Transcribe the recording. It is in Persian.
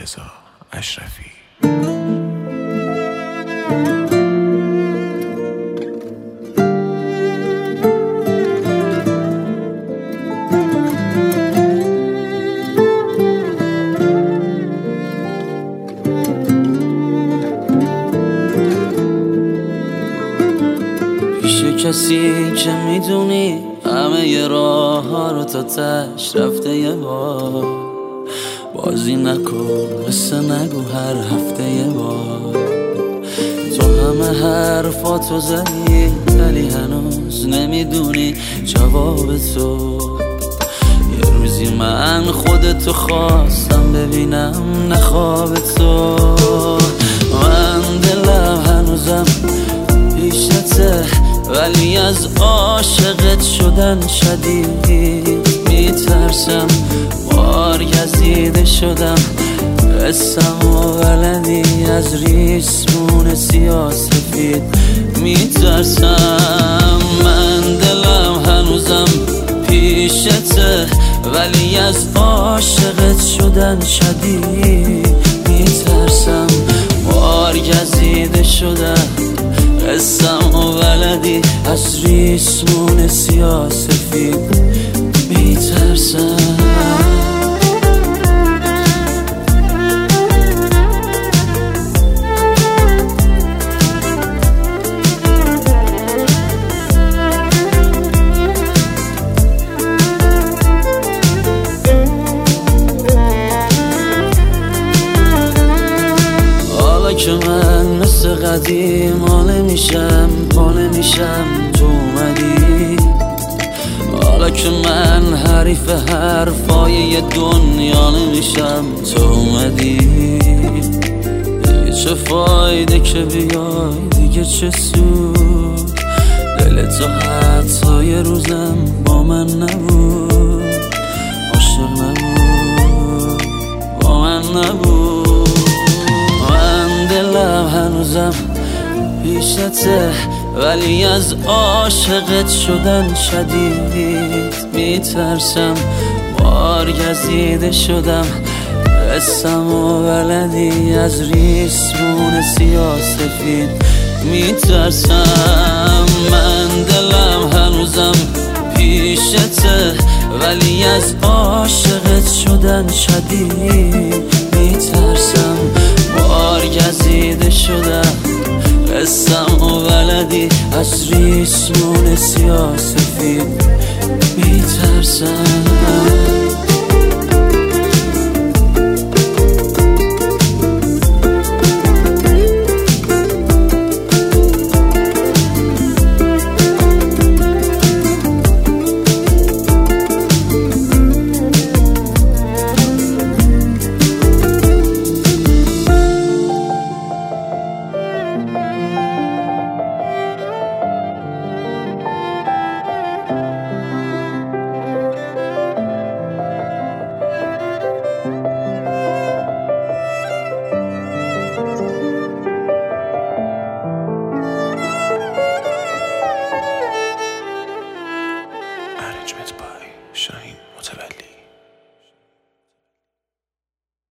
رضا اشرفی. کسی که میدونی همه ی راه ها رو تا تش رفته یه بار، بازی نکن قصه نگو هر هفته یه بار. تو همه حرفاتو زدی ولی هنوز نمیدونی جواب تو. یه روزی من خودتو خواستم ببینم نه خواب تو. من دلم هنوزم پیشته ولی از عاشقت شدن شدید میترسم. بار گزیده شدم قسم و ولدی از ریسمون سیاسفید میترسم. من دلم هنوزم پیشته ولی از عاشقت شدن شدید میترسم. بار گزیده شدم قسم و ولدی از ریسمون سیاسفید میترسم. حالا که من مثل قدیم حاله میشم پاله میشم تو اومدی. حالا که من حریف حرفای یه دنیا نمیشم تو اومدی. دیگه چه فایده که بیای دیگه چه سود. دل تو حتی یه روزم با من نبود، عاشق نبود، با من نبود. دلم هنوزم پیشته ولی از عاشقت شدن شدید میترسم. بار گزیده شدم قسم و ولدی از ریسمون سیاسفید میترسم. من دلم هنوزم پیشته ولی از عاشقت شدن شدید میترسم. بار گزیده شدم قسم و ولدی از ریسمون سیاسفید میترسم.